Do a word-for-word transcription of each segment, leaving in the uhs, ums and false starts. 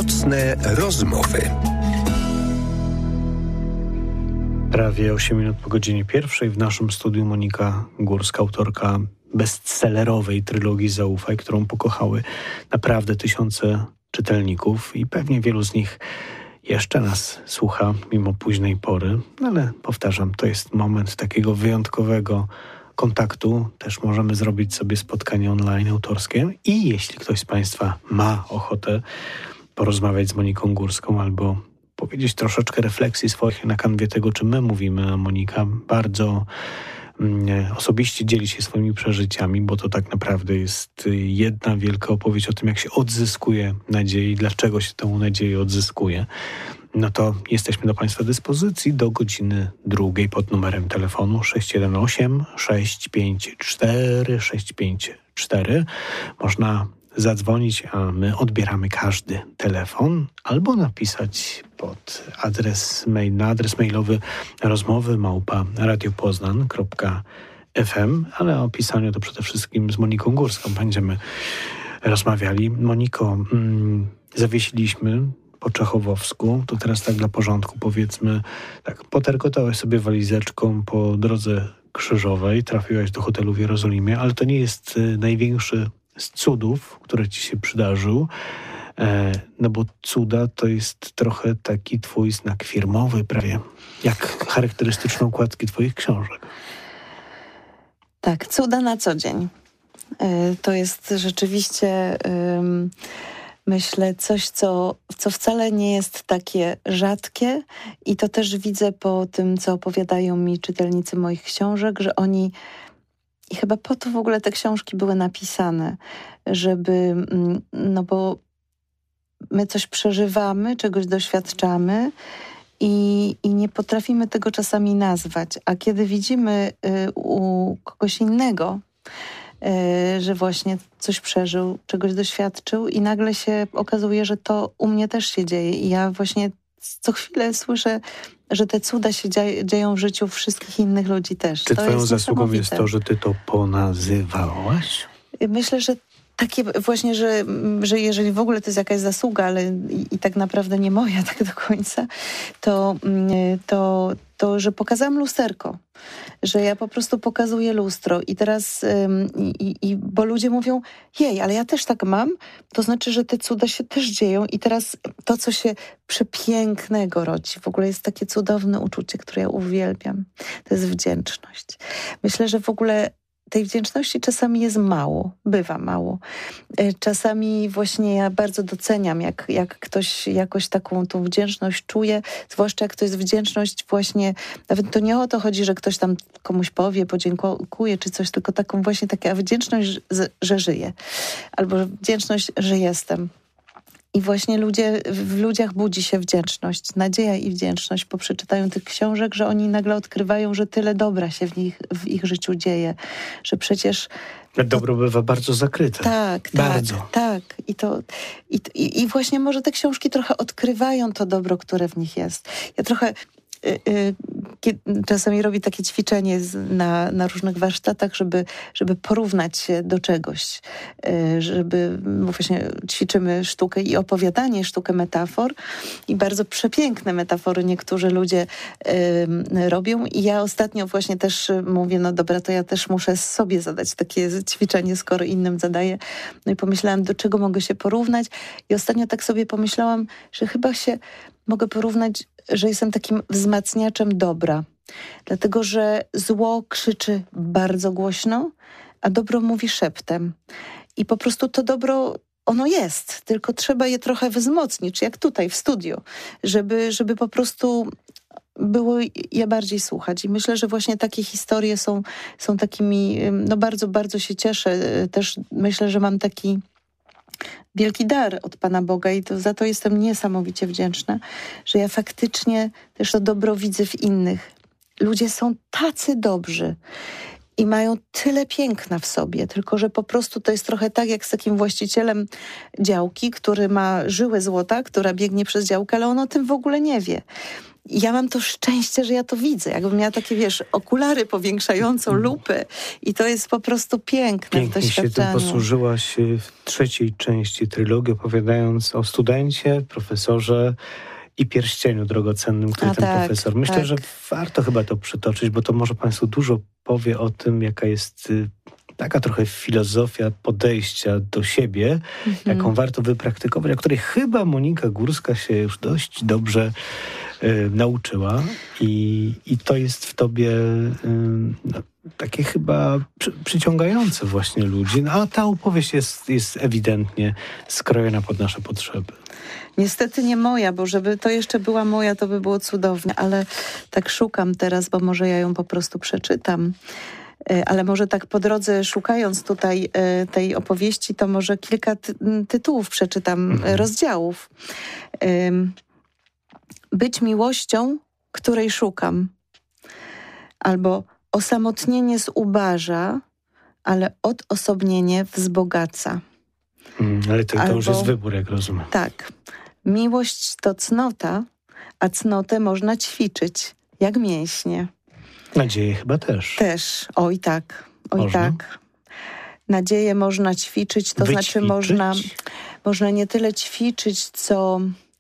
Nocne rozmowy. Prawie osiem minut po godzinie pierwszej w naszym studiu Monika Górska, autorka bestsellerowej trylogii Zaufaj, którą pokochały naprawdę tysiące czytelników i pewnie wielu z nich jeszcze nas słucha mimo późnej pory. Ale powtarzam, to jest moment takiego wyjątkowego kontaktu. Też możemy zrobić sobie spotkanie online autorskie i jeśli ktoś z Państwa ma ochotę porozmawiać z Moniką Górską albo powiedzieć troszeczkę refleksji swoich na kanwie tego, czym my mówimy, a Monika bardzo mm, osobiście dzieli się swoimi przeżyciami, bo to tak naprawdę jest jedna wielka opowieść o tym, jak się odzyskuje nadzieję i dlaczego się tę nadzieję odzyskuje. No to jesteśmy do Państwa dyspozycji do godziny drugiej pod numerem telefonu sześć jeden osiem sześć pięć cztery sześć pięć cztery. Można zadzwonić, a my odbieramy każdy telefon, albo napisać pod adres mail, na adres mailowy rozmowy małpa radiopoznan kropka f m, ale o pisaniu to przede wszystkim z Moniką Górską będziemy rozmawiali. Moniko, mm, zawiesiliśmy po czechowowsku, to teraz tak dla porządku powiedzmy, tak poterkotałaś sobie walizeczką po drodze krzyżowej, trafiłaś do hotelu w Jerozolimie, ale to nie jest y, największy z cudów, które ci się przydarzył, e, no bo cuda to jest trochę taki twój znak firmowy prawie, jak charakterystyczne okładki twoich książek. Tak, cuda na co dzień. Y, to jest rzeczywiście, y, myślę, coś, co, co wcale nie jest takie rzadkie i to też widzę po tym, co opowiadają mi czytelnicy moich książek, że oni I chyba po to w ogóle te książki były napisane, żeby, no bo my coś przeżywamy, czegoś doświadczamy i, i nie potrafimy tego czasami nazwać. A kiedy widzimy y, u kogoś innego, y, że właśnie coś przeżył, czegoś doświadczył i nagle się okazuje, że to u mnie też się dzieje. I ja właśnie co chwilę słyszę, że te cuda się dzieje, dzieją w życiu wszystkich innych ludzi też. Czy to twoją jest zasługą jest to, że ty to ponazywałaś? Myślę, że takie właśnie, że, że jeżeli w ogóle to jest jakaś zasługa, ale i, i tak naprawdę nie moja tak do końca, to, to, to że pokazałam lusterko. Że ja po prostu pokazuję lustro i teraz, ym, i, i, bo ludzie mówią, jej, ale ja też tak mam, to znaczy, że te cuda się też dzieją i teraz to, co się przepięknego rodzi, w ogóle jest takie cudowne uczucie, które ja uwielbiam, to jest wdzięczność. Myślę, że w ogóle tej wdzięczności czasami jest mało, bywa mało. Czasami właśnie ja bardzo doceniam, jak, jak ktoś jakoś taką tą wdzięczność czuje, zwłaszcza jak to jest wdzięczność właśnie, nawet to nie o to chodzi, że ktoś tam komuś powie, podziękuje czy coś, tylko taką właśnie taka wdzięczność, że, że żyję. Albo wdzięczność, że jestem. I właśnie ludzie, w ludziach budzi się wdzięczność, nadzieja i wdzięczność po przeczytaniu tych książek, że oni nagle odkrywają, że tyle dobra się w nich, w ich życiu dzieje, że przecież... Dobro bywa bardzo zakryte. Tak, bardzo. tak, tak. I, to, i, i właśnie może te książki trochę odkrywają to dobro, które w nich jest. Ja trochę... czasami robię takie ćwiczenie na, na różnych warsztatach, żeby, żeby porównać się do czegoś. Żeby, bo właśnie ćwiczymy sztukę i opowiadanie, sztukę metafor i bardzo przepiękne metafory niektórzy ludzie y, robią i ja ostatnio właśnie też mówię, no dobra, to ja też muszę sobie zadać takie ćwiczenie, skoro innym zadaję. No i pomyślałam, do czego mogę się porównać i ostatnio tak sobie pomyślałam, że chyba się mogę porównać, że jestem takim wzmacniaczem dobra. Dlatego, że zło krzyczy bardzo głośno, a dobro mówi szeptem. I po prostu to dobro, ono jest, tylko trzeba je trochę wzmocnić, jak tutaj w studiu, żeby, żeby po prostu było je bardziej słuchać. I myślę, że właśnie takie historie są, są takimi, no bardzo, bardzo się cieszę. Też myślę, że mam taki wielki dar od Pana Boga i to, za to jestem niesamowicie wdzięczna, że ja faktycznie też to dobro widzę w innych. Ludzie są tacy dobrzy i mają tyle piękna w sobie, tylko że po prostu to jest trochę tak jak z takim właścicielem działki, który ma żyłę złota, która biegnie przez działkę, ale on o tym w ogóle nie wie. ja mam to szczęście, że ja to widzę. Jakbym miała takie, wiesz, okulary powiększające lupy i to jest po prostu piękne Pięknie w doświadczeniu. się tym posłużyłaś w trzeciej części trylogii, opowiadając o studencie, profesorze i pierścieniu drogocennym, który A ten tak, profesor. Myślę, tak. że warto chyba to przytoczyć, bo to może Państwu dużo powie o tym, jaka jest y, taka trochę filozofia podejścia do siebie, Mhm. jaką warto wypraktykować, o której chyba Monika Górska się już dość dobrze y, nauczyła i, i to jest w tobie y, no, takie chyba przy, przyciągające właśnie ludzi, no, a ta opowieść jest, jest ewidentnie skrojona pod nasze potrzeby. Niestety nie moja, bo żeby to jeszcze była moja, to by było cudownie, ale tak szukam teraz, bo może ja ją po prostu przeczytam. Ale może tak po drodze szukając tutaj tej opowieści, to może kilka ty tytułów przeczytam, mhm. rozdziałów. Być miłością, której szukam. Albo osamotnienie zubaża, ale odosobnienie wzbogaca. Mm, ale to, to Albo, już jest wybór, jak rozumiem. Tak. Miłość to cnota, a cnotę można ćwiczyć, jak mięśnie. Nadzieję chyba też. Też. Oj tak. Oj można? tak. Nadzieję można ćwiczyć, to Wyćwiczyć? znaczy można, można nie tyle ćwiczyć, co,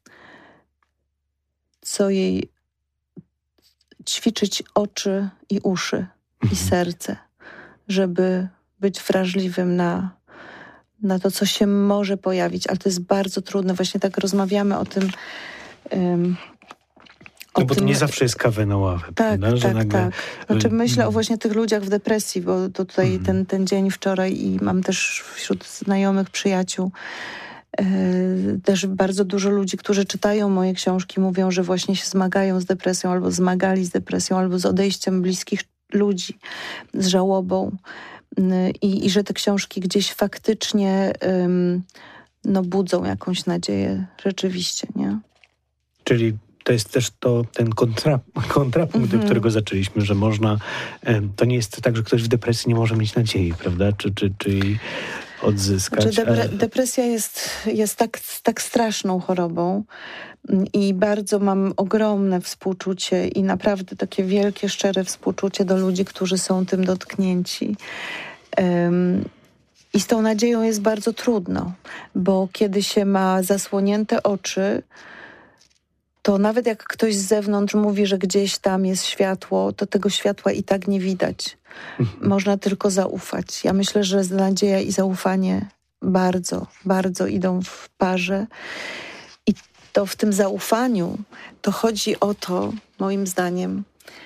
co jej ćwiczyć oczy i uszy mhm. i serce, żeby być wrażliwym na, na to, co się może pojawić, ale to jest bardzo trudne. Właśnie tak rozmawiamy o tym. Um, No bo tym, to nie zawsze jest kawę na ławę, tak, prawda? Że tak, nagle... tak. Znaczy myślę o właśnie tych ludziach w depresji, bo to tutaj mm. ten, ten dzień wczoraj i mam też wśród znajomych, przyjaciół yy, też bardzo dużo ludzi, którzy czytają moje książki, mówią, że właśnie się zmagają z depresją, albo zmagali z depresją, albo z odejściem bliskich ludzi, z żałobą. Yy, i, I że te książki gdzieś faktycznie yy, no, budzą jakąś nadzieję rzeczywiście, nie? Czyli to jest też to, ten kontra, kontrapunkt, mm-hmm. do którego zaczęliśmy, że można, to nie jest tak, że ktoś w depresji nie może mieć nadziei, prawda? Czy, czy, czy jej odzyskać. Znaczy depre- ale... Depresja jest, jest tak, tak straszną chorobą i bardzo mam ogromne współczucie i naprawdę takie wielkie, szczere współczucie do ludzi, którzy są tym dotknięci. Um, I z tą nadzieją jest bardzo trudno, bo kiedy się ma zasłonięte oczy, to nawet jak ktoś z zewnątrz mówi, że gdzieś tam jest światło, to tego światła i tak nie widać. Mhm. Można tylko zaufać. Ja myślę, że nadzieja i zaufanie bardzo, bardzo idą w parze. I to w tym zaufaniu to chodzi o to, moim zdaniem,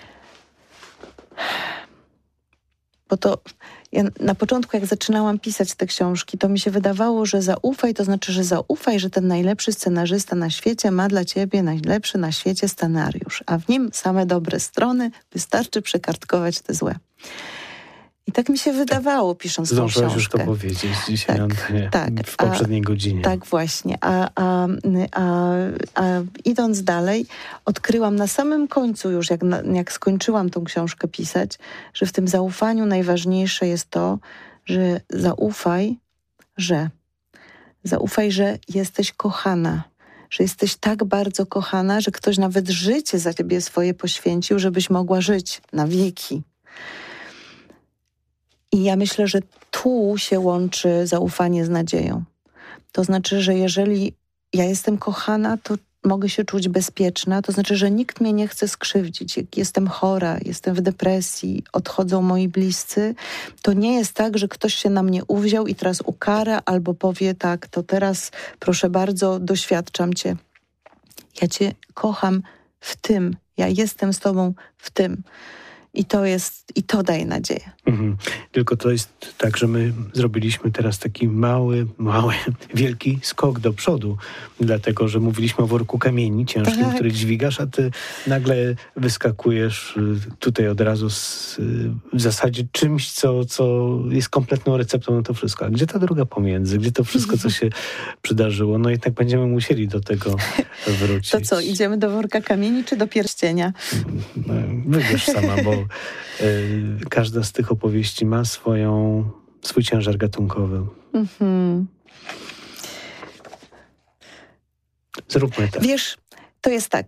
bo to ja na początku, jak zaczynałam pisać te książki, to mi się wydawało, że zaufaj, to znaczy, że zaufaj, że ten najlepszy scenarzysta na świecie ma dla ciebie najlepszy na świecie scenariusz, a w nim same dobre strony, wystarczy przekartkować te złe. I tak mi się wydawało, pisząc tą książkę. Zdążyłaś już to powiedzieć dzisiaj tak, Antenie, tak, w poprzedniej a, godzinie. Tak, właśnie. A, a, a, a idąc dalej, odkryłam na samym końcu już, jak, jak skończyłam tą książkę pisać, że w tym zaufaniu najważniejsze jest to, że zaufaj, że zaufaj, że jesteś kochana, że jesteś tak bardzo kochana, że ktoś nawet życie za ciebie swoje poświęcił, żebyś mogła żyć na wieki. I ja myślę, że tu się łączy zaufanie z nadzieją. To znaczy, że jeżeli ja jestem kochana, to mogę się czuć bezpieczna. To znaczy, że nikt mnie nie chce skrzywdzić. Jak jestem chora, jestem w depresji, odchodzą moi bliscy, to nie jest tak, że ktoś się na mnie uwziął i teraz ukara albo powie tak, to teraz proszę bardzo, doświadczam cię. Ja cię kocham w tym. Ja jestem z tobą w tym. I to jest, i to daje nadzieję. Mhm. Tylko to jest tak, że my zrobiliśmy teraz taki mały, mały, wielki skok do przodu, dlatego, że mówiliśmy o worku kamieni ciężkim, tak. który dźwigasz, a ty nagle wyskakujesz tutaj od razu z, w zasadzie czymś, co, co jest kompletną receptą na to wszystko. A gdzie ta droga pomiędzy? Gdzie to wszystko, co się przydarzyło? No jednak będziemy musieli do tego wrócić. To co, idziemy do worka kamieni czy do pierścienia? Wybierz sama, bo y, każda z tych opowieści ma swoją, swój ciężar gatunkowy. Mhm. Zróbmy tak. Wiesz, to jest tak.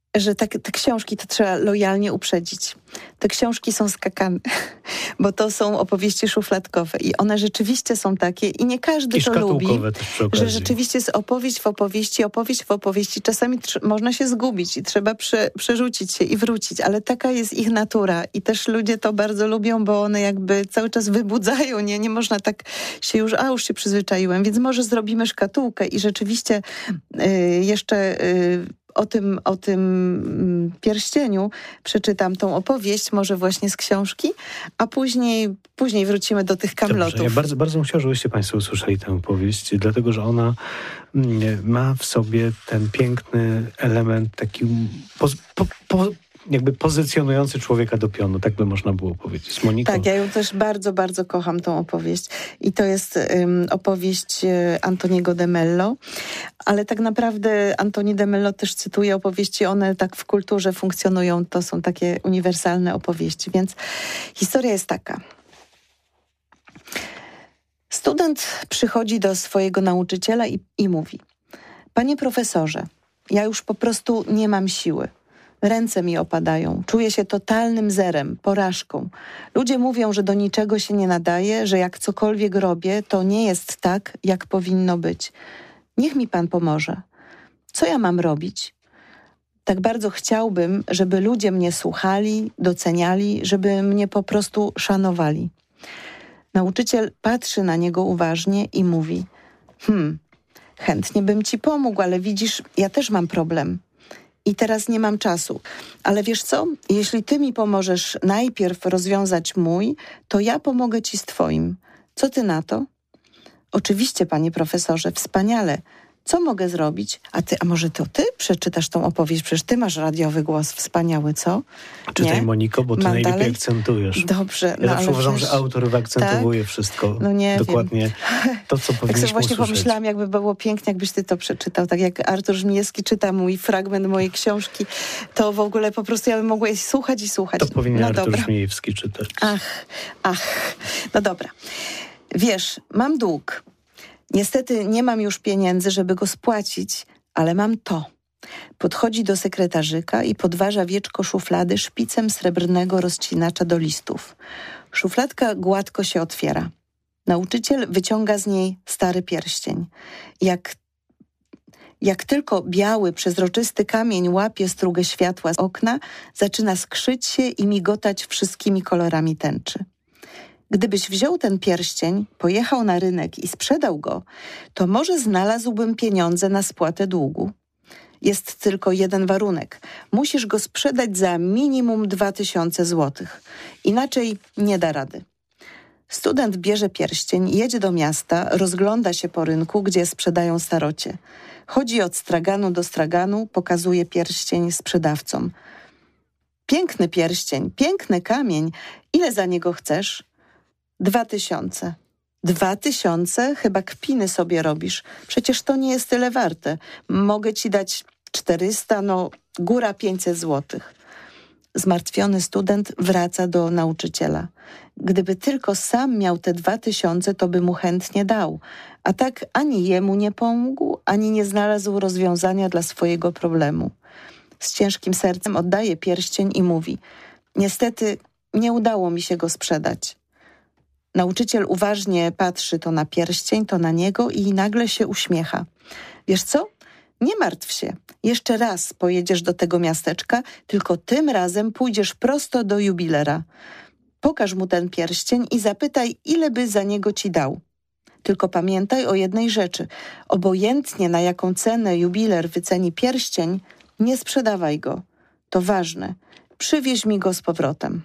że te, te książki to trzeba lojalnie uprzedzić. Te książki są skakane, bo to są opowieści szufladkowe i one rzeczywiście są takie i nie każdy I to lubi, też przy okazji. że rzeczywiście jest opowieść w opowieści, opowieść w opowieści. Czasami tr- można się zgubić i trzeba prze- przerzucić się i wrócić, ale taka jest ich natura i też ludzie to bardzo lubią, bo one jakby cały czas wybudzają, nie, nie można tak się już, a już się przyzwyczaiłem, więc może zrobimy szkatułkę i rzeczywiście y, jeszcze... Y, O tym, o tym pierścieniu przeczytam tą opowieść, może właśnie z książki, a później, później wrócimy do tych kamlotów. Dobrze, ja bardzo, bardzo bym chciał, żebyście Państwo usłyszeli tę opowieść, dlatego że ona ma w sobie ten piękny element taki po, po, po, jakby pozycjonujący człowieka do pionu, tak by można było powiedzieć. Moniko? Tak, ja ją też bardzo, bardzo kocham, tą opowieść. I to jest um, opowieść Antoniego de Mello, ale tak naprawdę Antoni de Mello też cytuje opowieści, one tak w kulturze funkcjonują, to są takie uniwersalne opowieści, więc historia jest taka. Student przychodzi do swojego nauczyciela i, i mówi: panie profesorze, ja już po prostu nie mam siły. Ręce mi opadają, czuję się totalnym zerem, porażką. Ludzie mówią, że do niczego się nie nadaje, że jak cokolwiek robię, to nie jest tak, jak powinno być. Niech mi pan pomoże. Co ja mam robić? Tak bardzo chciałbym, żeby ludzie mnie słuchali, doceniali, żeby mnie po prostu szanowali. Nauczyciel patrzy na niego uważnie i mówi: hmm, chętnie bym ci pomógł, ale widzisz, ja też mam problem. I teraz nie mam czasu. Ale wiesz co? Jeśli ty mi pomożesz najpierw rozwiązać mój, to ja pomogę ci z twoim. Co ty na to? Oczywiście, panie profesorze, wspaniale. Co mogę zrobić? A ty, a może to ty przeczytasz tą opowieść? Przecież ty masz radiowy głos wspaniały, co? Czytaj, nie? Moniko, bo ty Mam najlepiej dalej? akcentujesz. Dobrze. Ja no, zawsze ale uważam, wiesz, że autor wyakcentowuje tak? wszystko. No nie dokładnie wiem. to, co Tak powinniśmy sobie właśnie usłyszeć. pomyślałam, jakby było pięknie, jakbyś ty to przeczytał. Tak jak Artur Żmijewski czyta mój fragment mojej książki, to w ogóle po prostu ja bym mogła jej słuchać i słuchać. To powinien no Artur dobra. Żmijewski czytać. Ach, ach. No dobra. Wiesz, mam dług. Niestety nie mam już pieniędzy, żeby go spłacić, ale mam to. Podchodzi do sekretarzyka i podważa wieczko szuflady szpicem srebrnego rozcinacza do listów. Szufladka gładko się otwiera. Nauczyciel wyciąga z niej stary pierścień. Jak, jak tylko biały, przezroczysty kamień łapie strugę światła z okna, zaczyna skrzyć się i migotać wszystkimi kolorami tęczy. Gdybyś wziął ten pierścień, pojechał na rynek i sprzedał go, to może znalazłbym pieniądze na spłatę długu. Jest tylko jeden warunek. Musisz go sprzedać za minimum dwa tysiące złotych. Inaczej nie da rady. Student bierze pierścień, jedzie do miasta, rozgląda się po rynku, gdzie sprzedają starocie. Chodzi od straganu do straganu, pokazuje pierścień sprzedawcom. Piękny pierścień, piękny kamień. Ile za niego chcesz? Dwa tysiące. Dwa tysiące? Chyba kpiny sobie robisz. Przecież to nie jest tyle warte. Mogę ci dać czterysta, no góra pięćset złotych. Zmartwiony student wraca do nauczyciela. Gdyby tylko sam miał te dwa tysiące, to by mu chętnie dał. A tak ani jemu nie pomógł, ani nie znalazł rozwiązania dla swojego problemu. Z ciężkim sercem oddaje pierścień i mówi: niestety nie udało mi się go sprzedać. Nauczyciel uważnie patrzy to na pierścień, to na niego i nagle się uśmiecha. Wiesz co? Nie martw się. Jeszcze raz pojedziesz do tego miasteczka, tylko tym razem pójdziesz prosto do jubilera. Pokaż mu ten pierścień i zapytaj, ile by za niego ci dał. Tylko pamiętaj o jednej rzeczy. Obojętnie na jaką cenę jubiler wyceni pierścień, nie sprzedawaj go. To ważne. Przywieź mi go z powrotem.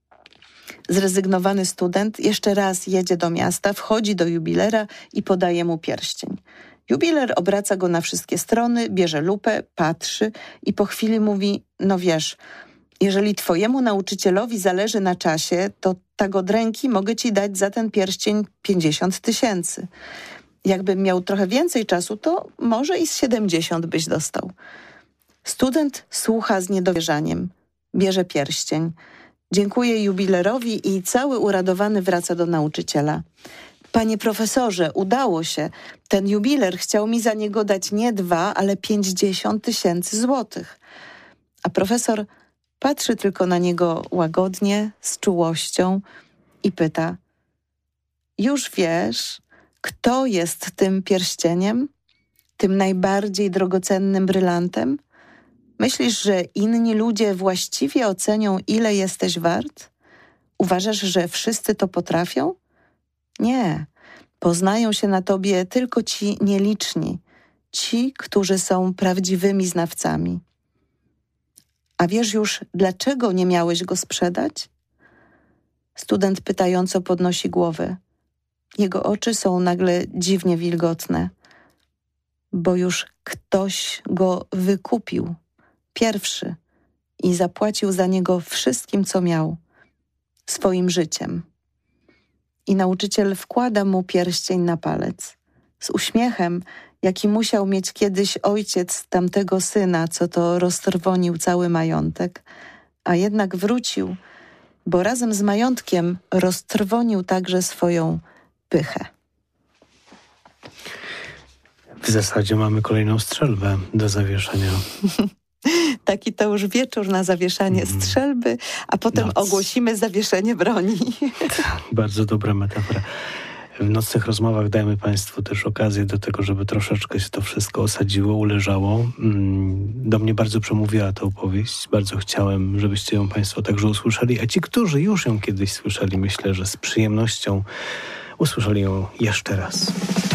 Zrezygnowany student jeszcze raz jedzie do miasta, wchodzi do jubilera i podaje mu pierścień. Jubiler obraca go na wszystkie strony, bierze lupę, patrzy i po chwili mówi: no wiesz, jeżeli twojemu nauczycielowi zależy na czasie, to tak od ręki mogę ci dać za ten pierścień pięćdziesiąt tysięcy. Jakbym miał trochę więcej czasu, to może i z siedemdziesiąt byś dostał. Student słucha z niedowierzaniem. Bierze pierścień. Dziękuję jubilerowi i cały uradowany wraca do nauczyciela. Panie profesorze, udało się. Ten jubiler chciał mi za niego dać nie dwa, ale pięćdziesiąt tysięcy złotych. A profesor patrzy tylko na niego łagodnie, z czułością i pyta: już wiesz, kto jest tym pierścieniem? Tym najbardziej drogocennym brylantem? Myślisz, że inni ludzie właściwie ocenią, ile jesteś wart? Uważasz, że wszyscy to potrafią? Nie. Poznają się na tobie tylko ci nieliczni, ci, którzy są prawdziwymi znawcami. A wiesz już, dlaczego nie miałeś go sprzedać? Student pytająco podnosi głowę. Jego oczy są nagle dziwnie wilgotne. Bo już ktoś go wykupił, pierwszy, i zapłacił za niego wszystkim, co miał, swoim życiem. I nauczyciel wkłada mu pierścień na palec. Z uśmiechem, jaki musiał mieć kiedyś ojciec tamtego syna, co to roztrwonił cały majątek, a jednak wrócił, bo razem z majątkiem roztrwonił także swoją pychę. W zasadzie mamy kolejną strzelbę do zawieszenia. Taki to już wieczór na zawieszanie mm. strzelby, a potem Noc. ogłosimy zawieszenie broni. Bardzo dobra metafora. W nocnych rozmowach dajemy Państwu też okazję do tego, żeby troszeczkę się to wszystko osadziło, uleżało. Do mnie bardzo przemówiła ta opowieść. Bardzo chciałem, żebyście ją Państwo także usłyszeli. A ci, którzy już ją kiedyś słyszeli, myślę, że z przyjemnością usłyszeli ją jeszcze raz.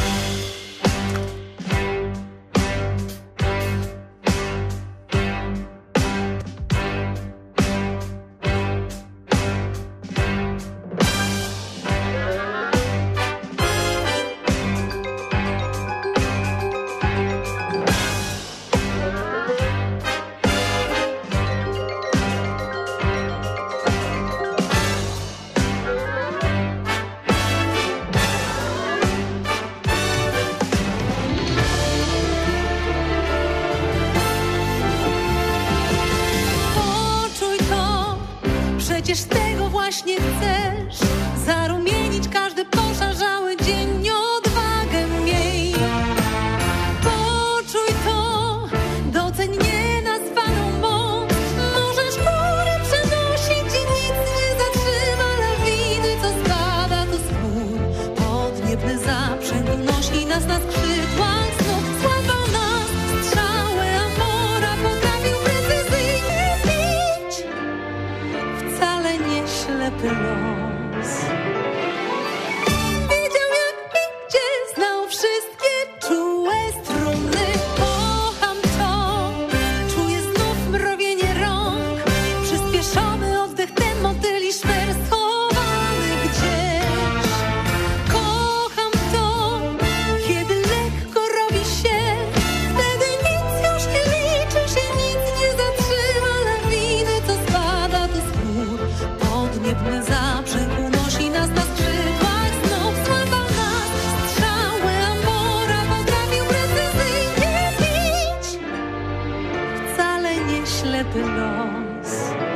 Przecież tego właśnie chcesz, zarumienić każdy poszarzały dzień, odwagę miej. Poczuj to, doceń nienazwaną moc. Możesz góry przenosić i nic nie zatrzyma lawiny, co spada tu z gór. Podniebny zaprzęg unosi nas na skrzydłach znów. Sława nas, strzały Amora potrafił precyzyjnie bić. Wcale nie ślepy los. Wiedział jak i gdzie, znał wszystkie czułe struny. Kocham to, czuję znów mrowienie rąk. Przyspieszony oddech, ten motyli szmer schowany gdzieś. Kocham to, kiedy lekko robi się. Wtedy nic już nie liczy się, nic nie zatrzyma lawiny, co spada tu z gór. Podniebny zaprzęg unosi nas na skrzydłach znów. Sława nas, strzały Amora potrafił precyzyjnie bić. Wcale nie ślepy los.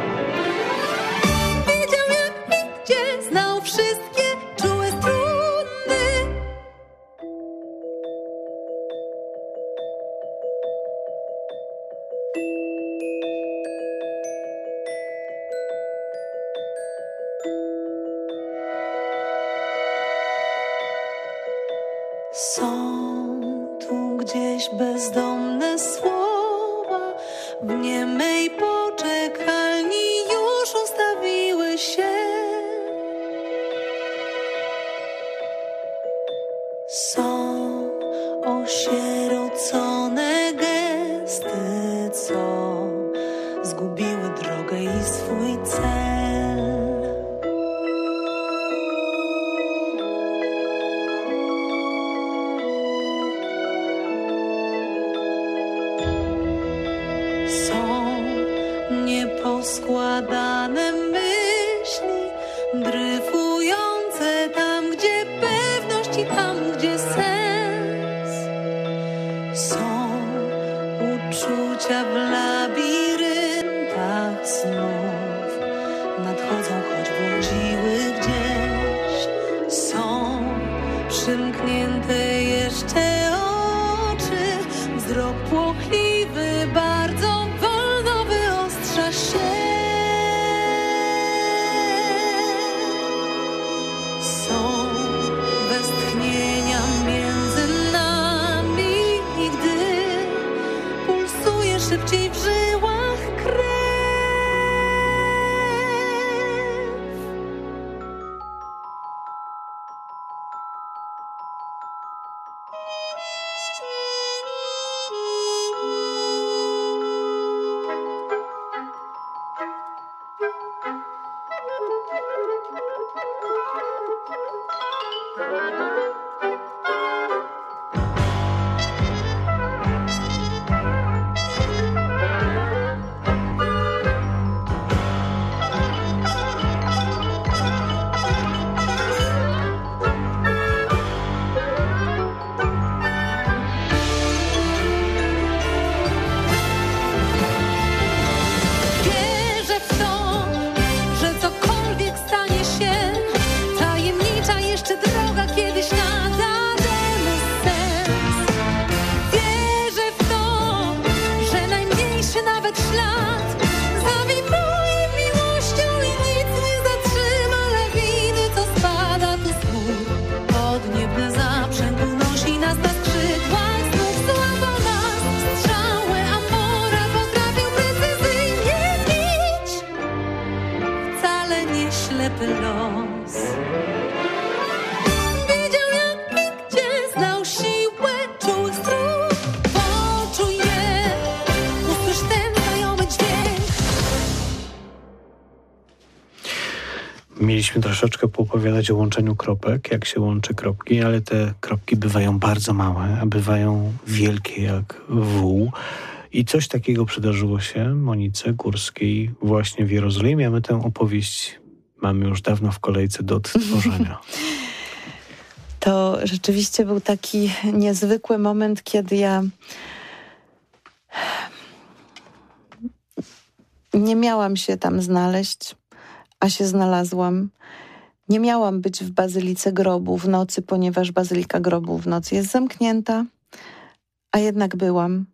Wiedział jak i gdzie, znał wszystkie czułe struny. Są tu gdzieś bezdomne słowa, w niemej poczekalni już ustawiły się. Są osierocone gesty, co zgubiły drogę i swój cel. Są nieposkładane myśli, dryfujące tam, gdzie pewność i tam, gdzie sens. Są uczucia w labiryntach snów, nadchodzą, choć błądziły gdzieś. Są przymknięte jeszcze oczy, wzrok płochliwy, bardzo wolno wyostrza. szybciej w żyłach krew. Mieliśmy troszeczkę poopowiadać o łączeniu kropek, jak się łączy kropki, ale te kropki bywają bardzo małe, a bywają wielkie jak wół. I coś takiego przydarzyło się Monice Górskiej właśnie w Jerozolimie, a my tę opowieść mamy już dawno w kolejce do odtworzenia. To rzeczywiście był taki niezwykły moment, kiedy ja nie miałam się tam znaleźć, a się znalazłam. Nie miałam być w Bazylice Grobu w nocy, ponieważ Bazylika Grobu w nocy jest zamknięta, a jednak byłam.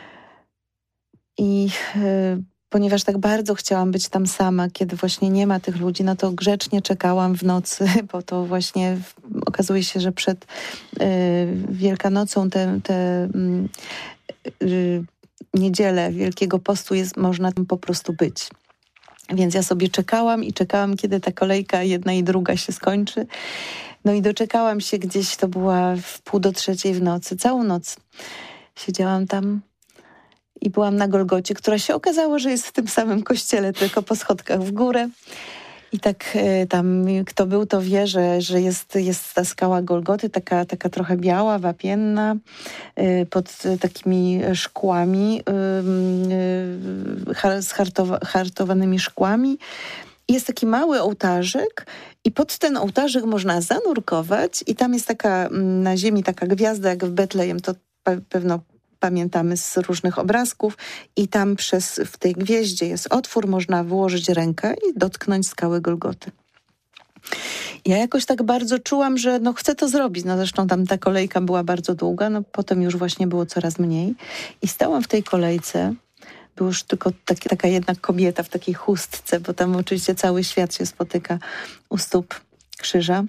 I y, ponieważ tak bardzo chciałam być tam sama, kiedy właśnie nie ma tych ludzi, no to grzecznie czekałam w nocy, bo to właśnie okazuje się, że przed y, Wielkanocą te, te y, niedzielę Wielkiego Postu jest, można tam po prostu być. Więc ja sobie czekałam i czekałam, kiedy ta kolejka jedna i druga się skończy. No i doczekałam się gdzieś, to była w pół do trzeciej w nocy. Całą noc siedziałam tam i byłam na Golgocie, która się okazało, że jest w tym samym kościele, tylko po schodkach w górę. I tak y, tam kto był, to wie, że, że jest, jest ta skała Golgoty, taka, taka trochę biała, wapienna, y, pod y, takimi szkłami, y, y, z hartowa, hartowanymi szkłami. I jest taki mały ołtarzyk i pod ten ołtarzyk można zanurkować i tam jest taka na ziemi taka gwiazda jak w Betlejem, to pe- pewno pamiętamy z różnych obrazków i tam przez, w tej gwieździe jest otwór, można włożyć rękę i dotknąć skały Golgoty. Ja jakoś tak bardzo czułam, że no chcę to zrobić. No zresztą tam ta kolejka była bardzo długa, no potem już właśnie było coraz mniej. I stałam w tej kolejce, była już tylko taki, taka jedna kobieta w takiej chustce, bo tam oczywiście cały świat się spotyka u stóp krzyża.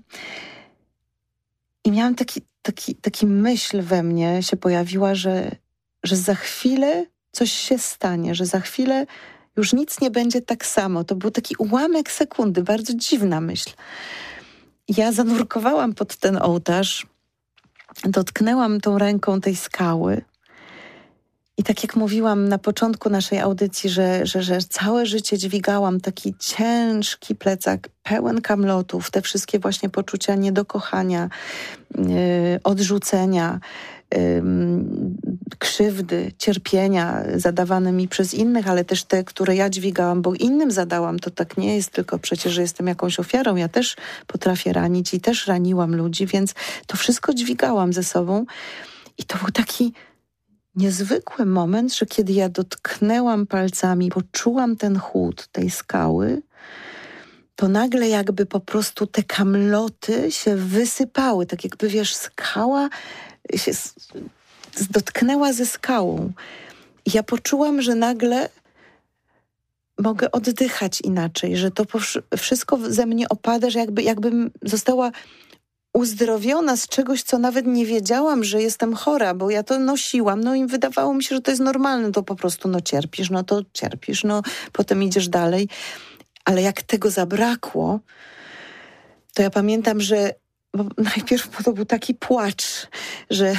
I miałam taki Taki, taki myśl we mnie się pojawiła, że, że za chwilę coś się stanie, że za chwilę już nic nie będzie tak samo. To był taki ułamek sekundy, bardzo dziwna myśl. Ja zanurkowałam pod ten ołtarz, dotknęłam tą ręką tej skały i tak jak mówiłam na początku naszej audycji, że, że, że całe życie dźwigałam taki ciężki plecak, pełen kamlotów, te wszystkie właśnie poczucia niedokochania, yy, odrzucenia, yy, krzywdy, cierpienia zadawane mi przez innych, ale też te, które ja dźwigałam, bo innym zadałam. To tak nie jest tylko przecież, że jestem jakąś ofiarą. Ja też potrafię ranić i też raniłam ludzi, więc to wszystko dźwigałam ze sobą. I to był taki niezwykły moment, że kiedy ja dotknęłam palcami, poczułam ten chłód tej skały, to nagle jakby po prostu te kamloty się wysypały. Tak jakby, wiesz, skała się dotknęła ze skałą. I ja poczułam, że nagle mogę oddychać inaczej, że to wszystko ze mnie opada, że jakby, jakbym została uzdrowiona z czegoś, co nawet nie wiedziałam, że jestem chora, bo ja to nosiłam, no i wydawało mi się, że to jest normalne, to po prostu no cierpisz, no to cierpisz, no potem idziesz dalej. Ale jak tego zabrakło, to ja pamiętam, że bo najpierw to był taki płacz, że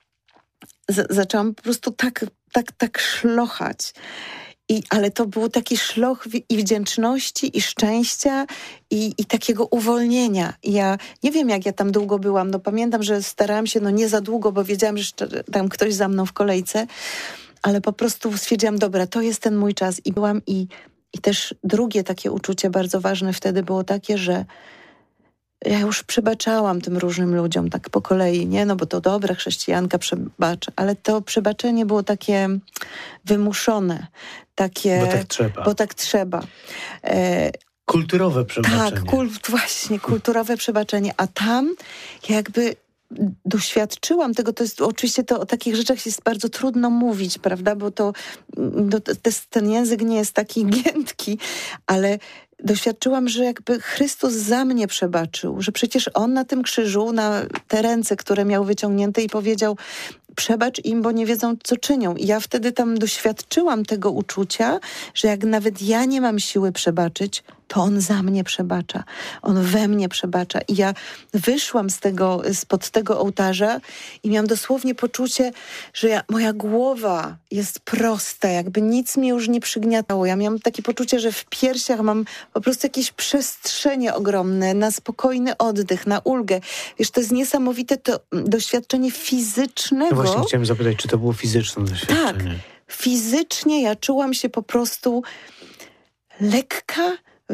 z- zaczęłam po prostu tak, tak, tak szlochać. I, ale to był taki szloch i wdzięczności, i szczęścia, i, i takiego uwolnienia. I ja nie wiem, jak ja tam długo byłam. No pamiętam, że starałam się, no nie za długo, bo wiedziałam, że tam ktoś za mną w kolejce, ale po prostu stwierdziłam, dobra, to jest ten mój czas. I byłam i, i też drugie takie uczucie bardzo ważne wtedy było takie, że ja już przebaczałam tym różnym ludziom tak po kolei, nie? No bo to dobra, chrześcijanka przebacza, ale to przebaczenie było takie wymuszone, takie... Bo tak trzeba. Bo tak trzeba. E, Kulturowe przebaczenie. tak, kul, właśnie, kulturowe przebaczenie. A tam jakby doświadczyłam tego, to jest oczywiście to o takich rzeczach jest bardzo trudno mówić, prawda, bo to, to, to ten język nie jest taki giętki, ale doświadczyłam, że jakby Chrystus za mnie przebaczył, że przecież On na tym krzyżu, na te ręce, które miał wyciągnięte i powiedział, przebacz im, bo nie wiedzą, co czynią. I ja wtedy tam doświadczyłam tego uczucia, że jak nawet ja nie mam siły przebaczyć, to On za mnie przebacza. On we mnie przebacza. I ja wyszłam z tego, spod tego ołtarza i miałam dosłownie poczucie, że ja, moja głowa jest prosta, jakby nic mnie już nie przygniatało. Ja miałam takie poczucie, że w piersiach mam po prostu jakieś przestrzenie ogromne, na spokojny oddech, na ulgę. Wiesz, to jest niesamowite to doświadczenie fizycznego. No właśnie chciałem zapytać, czy to było fizyczne doświadczenie? Tak. Fizycznie ja czułam się po prostu lekka,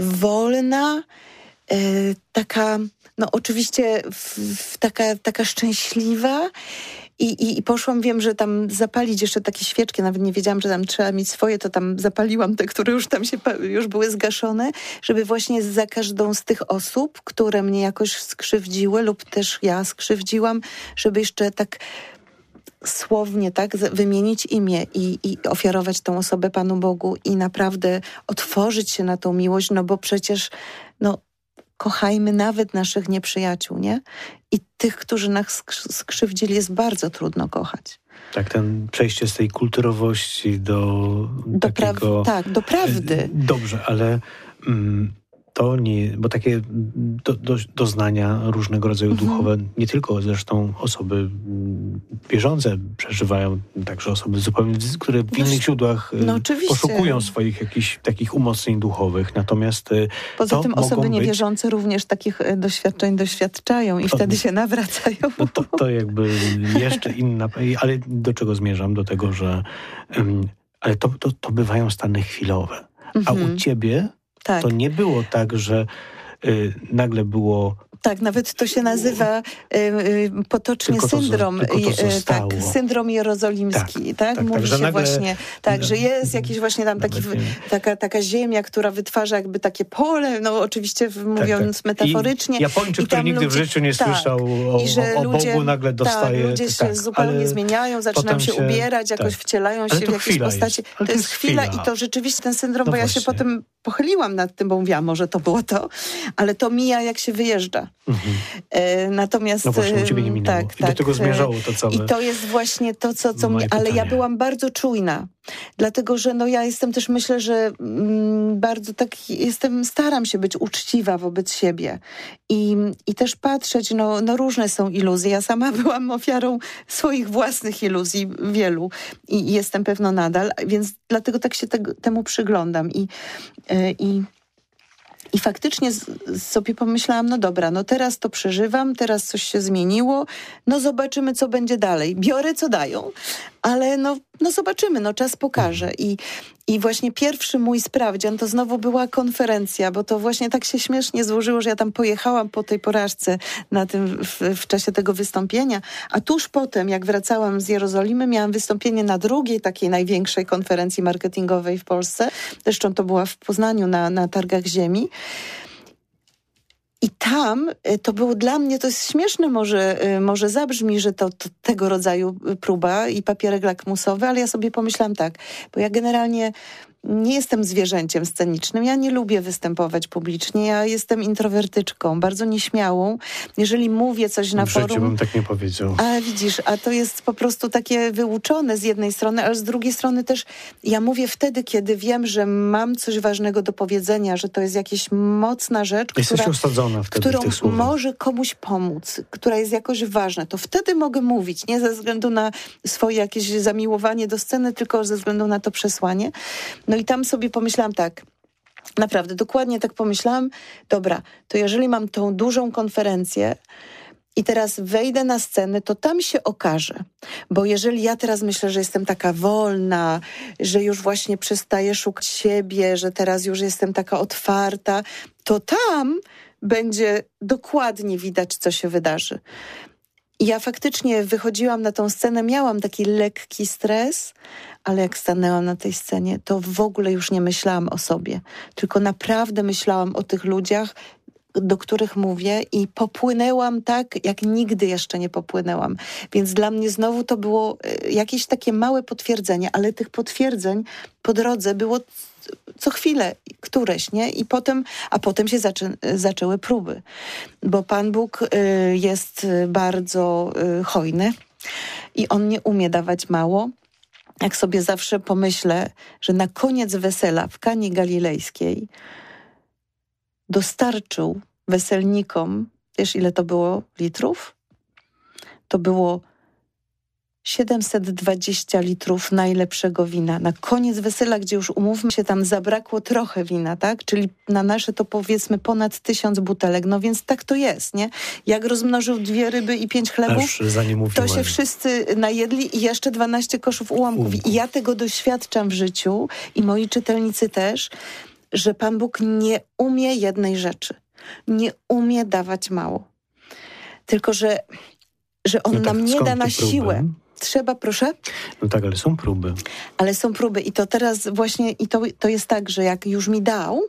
wolna, e, taka, no oczywiście w, w taka, taka szczęśliwa i, i, i poszłam, wiem, że tam zapalić jeszcze takie świeczki, nawet nie wiedziałam, że tam trzeba mieć swoje, to tam zapaliłam te, które już tam się, już były zgaszone, żeby właśnie za każdą z tych osób, które mnie jakoś skrzywdziły lub też ja skrzywdziłam, żeby jeszcze tak słownie, tak, wymienić imię i, i ofiarować tą osobę Panu Bogu i naprawdę otworzyć się na tą miłość, no bo przecież, no, kochajmy nawet naszych nieprzyjaciół, nie? I tych, którzy nas skrzywdzili, jest bardzo trudno kochać. Tak, ten przejście z tej kulturowości do, do takiego... Pra- tak, do prawdy. Dobrze, ale... Mm, to nie, bo takie do, do, doznania różnego rodzaju mhm. duchowe, nie tylko zresztą osoby wierzące przeżywają, także osoby zupełnie, które w innych źródłach no, poszukują swoich jakichś takich umocnień duchowych. Natomiast poza to tym osoby być... niewierzące również takich doświadczeń doświadczają i to, wtedy się nawracają. No to, to jakby jeszcze inna, ale do czego zmierzam? Do tego, że um, ale to, to, to bywają stany chwilowe. Mhm. A u ciebie tak. To nie było tak, że y, nagle było... Tak, nawet to się nazywa y, y, potocznie tylko syndrom. To, tylko to y, tak, syndrom jerozolimski. Tak, tak? tak Mówi tak, się nagle, właśnie, tak, że jest jakiś właśnie tam taki, taka, taka ziemia, która wytwarza jakby takie pole, no oczywiście mówiąc tak, tak. metaforycznie. I Japończyk, który nigdy ludzie, w życiu nie tak, słyszał o, i że o ludzie, Bogu, nagle dostaje... Tak, ludzie się tak, zupełnie zmieniają, zaczynają się, się ubierać, jakoś tak. wcielają się w jakieś postaci. To, to jest chwila, chwila i to rzeczywiście ten syndrom, no bo właśnie. Ja się potem pochyliłam nad tym, bo mówiłam, może to było to, ale to mija, jak się wyjeżdża. Mhm. E, natomiast... No właśnie, u ciebie nie minęło. Tak, I tak, do tego zmierzało to całe... I to jest właśnie to, co, co mnie... Ale ja byłam bardzo czujna. Dlatego, że no ja jestem też, myślę, że mm, bardzo tak jestem, staram się być uczciwa wobec siebie. I, i też patrzeć, no, no różne są iluzje. Ja sama byłam ofiarą swoich własnych iluzji, wielu. I, i jestem pewno nadal, więc dlatego tak się te, temu przyglądam. I, yy, i I faktycznie z, sobie pomyślałam, no dobra, no teraz to przeżywam, teraz coś się zmieniło, no zobaczymy, co będzie dalej. Biorę, co dają, ale no, no zobaczymy, no czas pokaże. I, I właśnie pierwszy mój sprawdzian to znowu była konferencja, bo to właśnie tak się śmiesznie złożyło, że ja tam pojechałam po tej porażce na tym, w, w czasie tego wystąpienia, a tuż potem, jak wracałam z Jerozolimy, miałam wystąpienie na drugiej takiej największej konferencji marketingowej w Polsce. Zresztą to była w Poznaniu na, na Targach Ziemi. I tam to było dla mnie, to jest śmieszne, może, może zabrzmi, że to, to tego rodzaju próba i papierek lakmusowy, ale ja sobie pomyślałam tak, bo ja generalnie nie jestem zwierzęciem scenicznym. Ja nie lubię występować publicznie. Ja jestem introwertyczką, bardzo nieśmiałą. Jeżeli mówię coś na w życiu forum... bym tak nie powiedział. A widzisz, a to jest po prostu takie wyuczone z jednej strony, ale z drugiej strony też ja mówię wtedy, kiedy wiem, że mam coś ważnego do powiedzenia, że to jest jakaś mocna rzecz, Jesteś która, osadzona wtedy którą w tych słowach. może komuś pomóc, która jest jakoś ważna, to wtedy mogę mówić, nie ze względu na swoje jakieś zamiłowanie do sceny, tylko ze względu na to przesłanie. No i tam sobie pomyślałam tak, naprawdę, dokładnie tak pomyślałam, dobra, to jeżeli mam tą dużą konferencję i teraz wejdę na scenę, to tam się okaże. Bo jeżeli ja teraz myślę, że jestem taka wolna, że już właśnie przestaję szukać siebie, że teraz już jestem taka otwarta, to tam będzie dokładnie widać, co się wydarzy. I ja faktycznie wychodziłam na tą scenę, miałam taki lekki stres, ale jak stanęłam na tej scenie, to w ogóle już nie myślałam o sobie, tylko naprawdę myślałam o tych ludziach, do których mówię i popłynęłam tak, jak nigdy jeszcze nie popłynęłam. Więc dla mnie znowu to było jakieś takie małe potwierdzenie, ale tych potwierdzeń po drodze było co chwilę któreś, nie? I potem, a potem się zaczę, zaczęły próby, bo Pan Bóg y, jest bardzo y, hojny i On nie umie dawać mało. Jak sobie zawsze pomyślę, że na koniec wesela w Kanie Galilejskiej dostarczył weselnikom, wiesz ile to było litrów? To było siedemset dwadzieścia litrów najlepszego wina. Na koniec wesela, gdzie już umówmy się, tam zabrakło trochę wina, tak? Czyli na nasze to powiedzmy ponad tysiąc butelek. No więc tak to jest, nie? Jak rozmnożył dwie ryby i pięć chlebów, to się wszyscy najedli i jeszcze dwanaście koszów ułamków. I ja tego doświadczam w życiu i moi czytelnicy też, że Pan Bóg nie umie jednej rzeczy. Nie umie dawać mało. Tylko, że, że On no tak, nam nie da na siłę. Trzeba, proszę? No tak, ale są próby. Ale są próby i to teraz właśnie, i to, to jest tak, że jak już mi dał,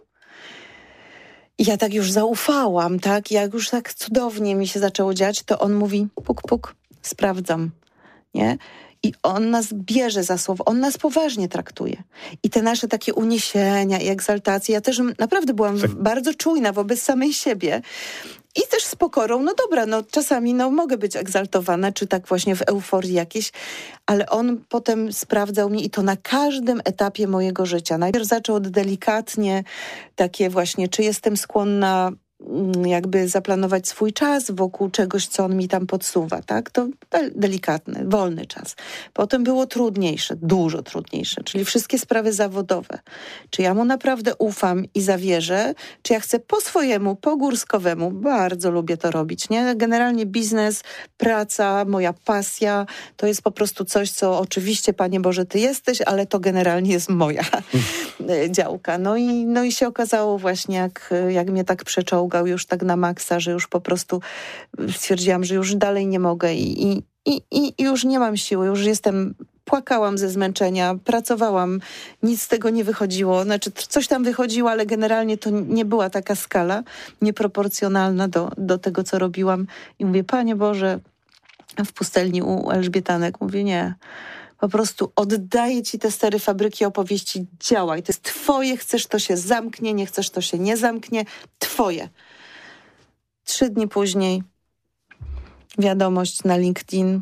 i ja tak już zaufałam, tak, jak już tak cudownie mi się zaczęło dziać, to on mówi, puk, puk, sprawdzam, nie? I on nas bierze za słowo, on nas poważnie traktuje. I te nasze takie uniesienia i egzaltacje, ja też naprawdę byłam tak bardzo czujna wobec samej siebie. I też z pokorą, no dobra, no czasami no mogę być egzaltowana, czy tak właśnie w euforii jakiejś, ale on potem sprawdzał mnie i to na każdym etapie mojego życia. Najpierw zaczął od delikatnie takie właśnie, czy jestem skłonna jakby zaplanować swój czas wokół czegoś, co on mi tam podsuwa, tak? To delikatny, wolny czas. Potem było trudniejsze, dużo trudniejsze, czyli wszystkie sprawy zawodowe. Czy ja mu naprawdę ufam i zawierzę, czy ja chcę po swojemu, po górskowemu, bardzo lubię to robić, nie? Generalnie biznes, praca, moja pasja, to jest po prostu coś, co oczywiście, Panie Boże, Ty jesteś, ale to generalnie jest moja działka. No i, no i się okazało właśnie, jak, jak mnie tak przeczołgał już tak na maksa, że już po prostu stwierdziłam, że już dalej nie mogę i, i, i, i już nie mam siły, już jestem, płakałam ze zmęczenia, pracowałam, nic z tego nie wychodziło, znaczy coś tam wychodziło, ale generalnie to nie była taka skala nieproporcjonalna do, do tego, co robiłam i mówię, Panie Boże, w pustelni u Elżbietanek, mówię, nie, po prostu oddaję Ci te stery fabryki opowieści, działaj. To jest Twoje, chcesz to się zamknie, nie chcesz to się nie zamknie. Twoje. Trzy dni później wiadomość na LinkedIn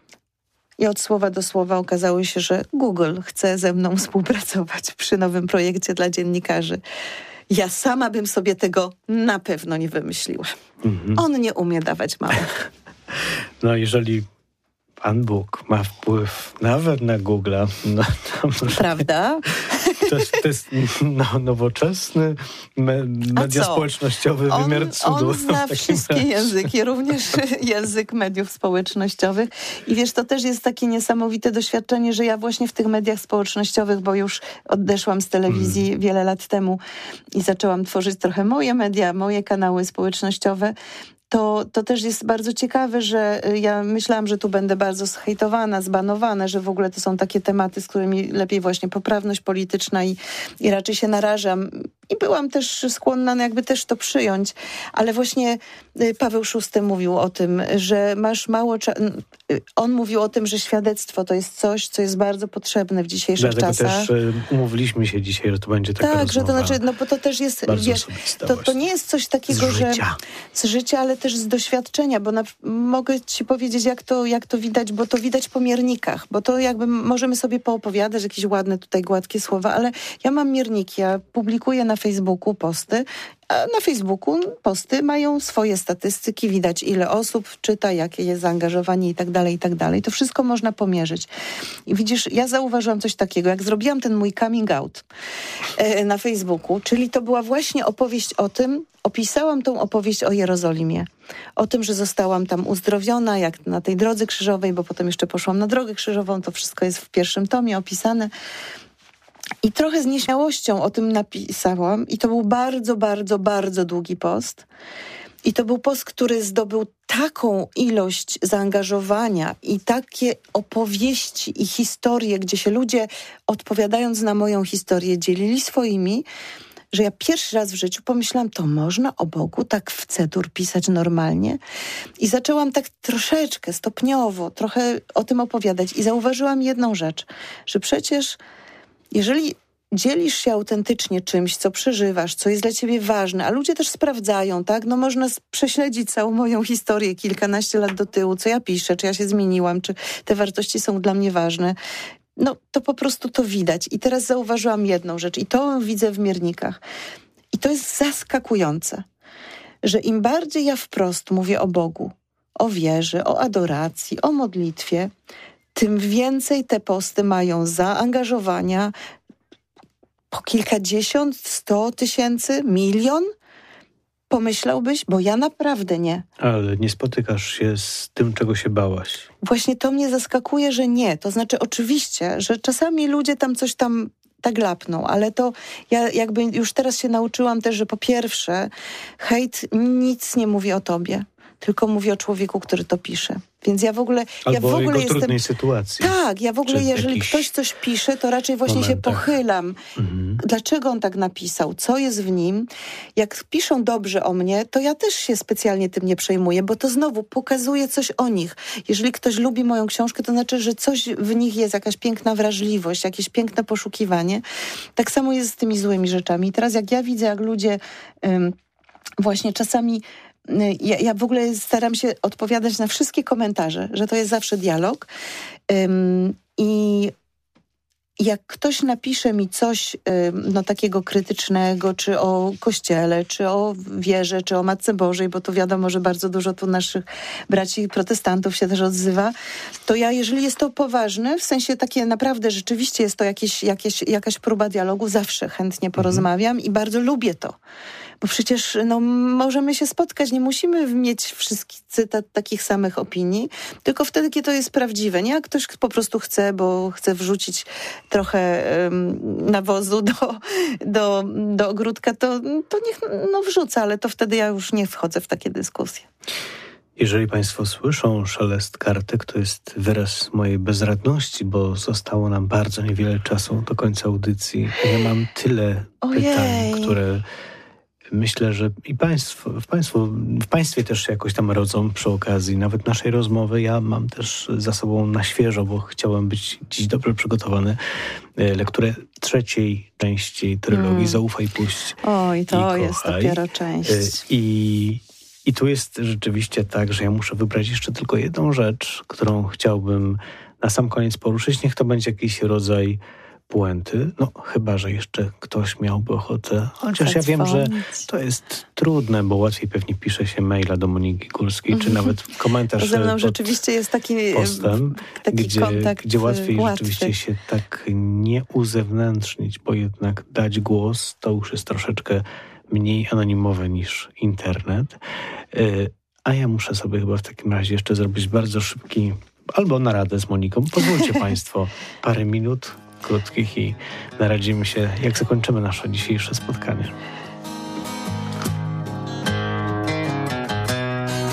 i od słowa do słowa okazało się, że Google chce ze mną współpracować przy nowym projekcie dla dziennikarzy. Ja sama bym sobie tego na pewno nie wymyśliła. Mhm. On nie umie dawać mało. No jeżeli Pan Bóg ma wpływ nawet na Google'a. No, prawda? To jest, to jest no, nowoczesny me, media społecznościowy on, wymiar cudu. On zna wszystkie razie. języki, również język mediów społecznościowych. I wiesz, to też jest takie niesamowite doświadczenie, że ja właśnie w tych mediach społecznościowych, bo już odeszłam z telewizji hmm. wiele lat temu i zaczęłam tworzyć trochę moje media, moje kanały społecznościowe. to, to też jest bardzo ciekawe, że ja myślałam, że tu będę bardzo zhejtowana, zbanowana, że w ogóle to są takie tematy, z którymi lepiej właśnie poprawność polityczna i, i raczej się narażam. I byłam też skłonna jakby też to przyjąć, ale właśnie Paweł szósty mówił o tym, że masz mało czasu. On mówił o tym, że świadectwo to jest coś, co jest bardzo potrzebne w dzisiejszych Dlatego czasach. też umówiliśmy się dzisiaj, że to będzie taka Tak, rozmowa. że to znaczy, no bo to też jest, wiesz, to, to nie jest coś takiego, z że życia. z życia, ale też z doświadczenia, bo na, mogę ci powiedzieć, jak to, jak to widać, bo to widać po miernikach, bo to jakby możemy sobie poopowiadać jakieś ładne tutaj gładkie słowa, ale ja mam mierniki, ja publikuję na Facebooku posty, a na Facebooku posty mają swoje statystyki, widać ile osób czyta, jakie jest zaangażowanie i tak dalej, i tak dalej. To wszystko można pomierzyć. I widzisz, ja zauważyłam coś takiego, jak zrobiłam ten mój coming out e, na Facebooku, czyli to była właśnie opowieść o tym, opisałam tą opowieść o Jerozolimie. O tym, że zostałam tam uzdrowiona, jak na tej drodze krzyżowej, bo potem jeszcze poszłam na drogę krzyżową, to wszystko jest w pierwszym tomie opisane. I trochę z nieśmiałością o tym napisałam i to był bardzo, bardzo, bardzo długi post. I to był post, który zdobył taką ilość zaangażowania i takie opowieści i historie, gdzie się ludzie, odpowiadając na moją historię, dzielili swoimi, że ja pierwszy raz w życiu pomyślałam, to można o Bogu tak w cedur pisać normalnie? I zaczęłam tak troszeczkę, stopniowo, trochę o tym opowiadać i zauważyłam jedną rzecz, że przecież jeżeli dzielisz się autentycznie czymś, co przeżywasz, co jest dla ciebie ważne, a ludzie też sprawdzają, tak? No można prześledzić całą moją historię kilkanaście lat do tyłu, co ja piszę, czy ja się zmieniłam, czy te wartości są dla mnie ważne. No to po prostu to widać. I teraz zauważyłam jedną rzecz i to widzę w miernikach. I to jest zaskakujące, że im bardziej ja wprost mówię o Bogu, o wierze, o adoracji, o modlitwie, tym więcej te posty mają zaangażowania, po kilkadziesiąt, sto tysięcy, milion? Pomyślałbyś? Bo ja naprawdę nie. Ale nie spotykasz się z tym, czego się bałaś. Właśnie to mnie zaskakuje, że nie. To znaczy oczywiście, że czasami ludzie tam coś tam tak lapną, ale to ja jakby już teraz się nauczyłam też, że po pierwsze hejt nic nie mówi o tobie, tylko mówi o człowieku, który to pisze. Więc ja w ogóle... Albo ja w ogóle jego jestem, trudnej sytuacji. Tak, ja w ogóle, jeżeli ktoś coś pisze, to raczej właśnie momentach. się pochylam. Mhm. Dlaczego on tak napisał? Co jest w nim? Jak piszą dobrze o mnie, to ja też się specjalnie tym nie przejmuję, bo to znowu pokazuje coś o nich. Jeżeli ktoś lubi moją książkę, to znaczy, że coś w nich jest, jakaś piękna wrażliwość, jakieś piękne poszukiwanie. Tak samo jest z tymi złymi rzeczami. I teraz jak ja widzę, jak ludzie ym, właśnie czasami... Ja, ja w ogóle staram się odpowiadać na wszystkie komentarze, że to jest zawsze dialog. Ym, I jak ktoś napisze mi coś ym, no, takiego krytycznego, czy o Kościele, czy o wierze, czy o Matce Bożej, bo to wiadomo, że bardzo dużo tu naszych braci protestantów się też odzywa, to ja, jeżeli jest to poważne, w sensie takie naprawdę rzeczywiście jest to jakieś, jakieś, jakaś próba dialogu, zawsze chętnie porozmawiam mhm. i bardzo lubię to. Bo przecież no, możemy się spotkać, nie musimy mieć wszyscy ta, takich samych opinii, tylko wtedy, kiedy to jest prawdziwe. Nie jak ktoś po prostu chce, bo chce wrzucić trochę um, nawozu do, do, do ogródka, to, to niech no, wrzuca, ale to wtedy ja już nie wchodzę w takie dyskusje. Jeżeli państwo słyszą szelest kartek, to jest wyraz mojej bezradności, bo zostało nam bardzo niewiele czasu do końca audycji. Ja mam tyle Ojej. pytań, które... Myślę, że i państwo, w, państwo, w państwie też się jakoś tam rodzą przy okazji nawet naszej rozmowy. Ja mam też za sobą na świeżo, bo chciałem być dziś dobrze przygotowany, lekturę trzeciej części trylogii mm. Zaufaj, puść Oj, to i jest kochaj. dopiero część. I, I tu jest rzeczywiście tak, że ja muszę wybrać jeszcze tylko jedną rzecz, którą chciałbym na sam koniec poruszyć. Niech to będzie jakiś rodzaj puenty, no chyba, że jeszcze ktoś miałby ochotę, chociaż ja wiem, że to jest trudne, bo łatwiej pewnie pisze się maila do Moniki Górskiej, mm-hmm. czy nawet komentarz ze mną pod rzeczywiście jest taki postem, taki gdzie, kontakt gdzie łatwiej łatwy. rzeczywiście się tak nie uzewnętrznić, bo jednak dać głos to już jest troszeczkę mniej anonimowe niż internet. A ja muszę sobie chyba w takim razie jeszcze zrobić bardzo szybki albo naradę z Moniką. Pozwólcie państwo parę minut krótkich i naradzimy się, jak zakończymy nasze dzisiejsze spotkanie.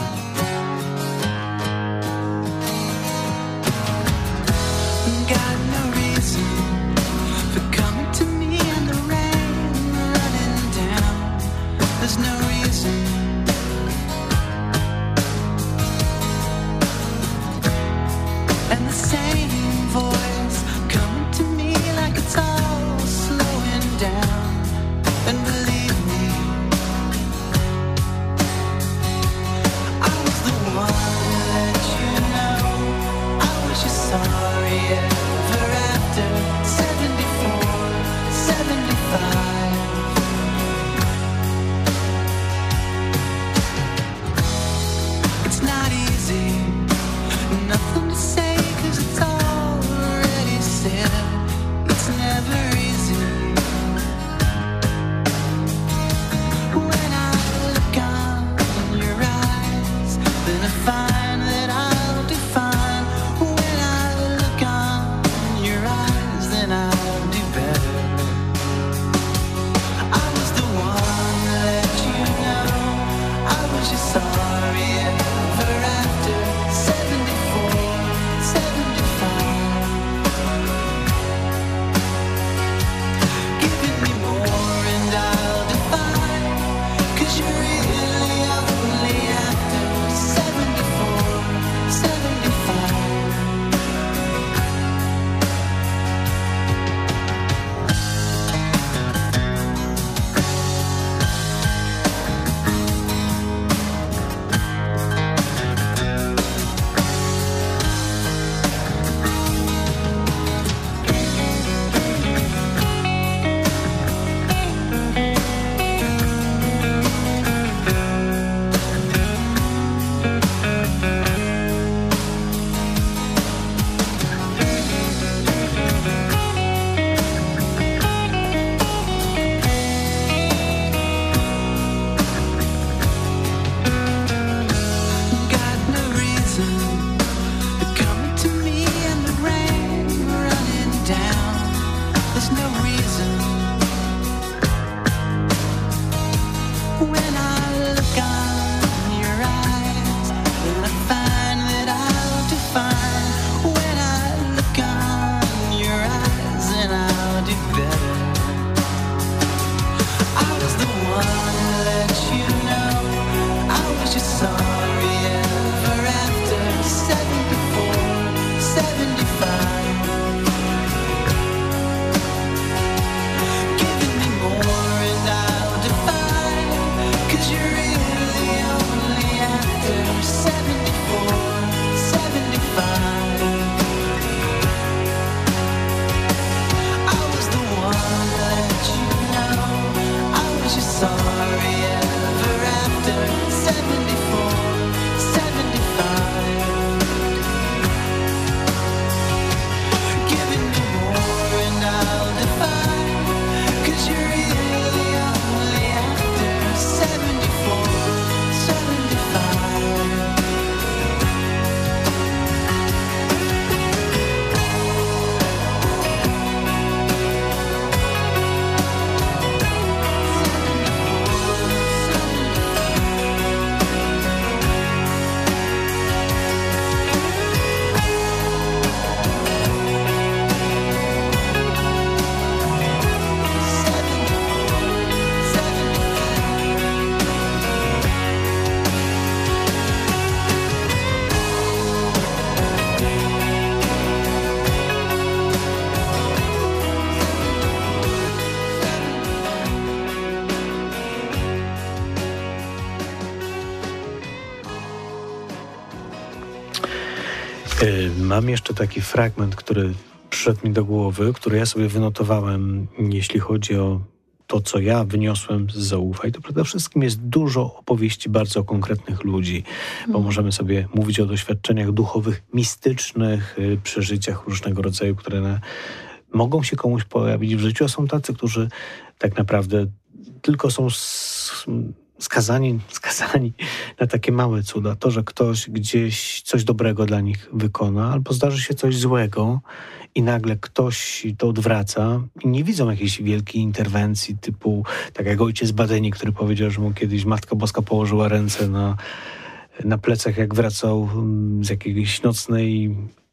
Mam jeszcze taki fragment, który przyszedł mi do głowy, który ja sobie wynotowałem, jeśli chodzi o to, co ja wyniosłem z Zaufaj. To przede wszystkim jest dużo opowieści bardzo konkretnych ludzi, bo możemy sobie mówić o doświadczeniach duchowych, mistycznych, przeżyciach różnego rodzaju, które na, mogą się komuś pojawić w życiu, a są tacy, którzy tak naprawdę tylko są s, skazani, skazani na takie małe cuda. To, że ktoś gdzieś coś dobrego dla nich wykona, albo zdarzy się coś złego i nagle ktoś to odwraca i nie widzą jakiejś wielkiej interwencji typu, tak jak ojciec Badeni, który powiedział, że mu kiedyś Matka Boska położyła ręce na, na plecach, jak wracał z jakiejś nocnej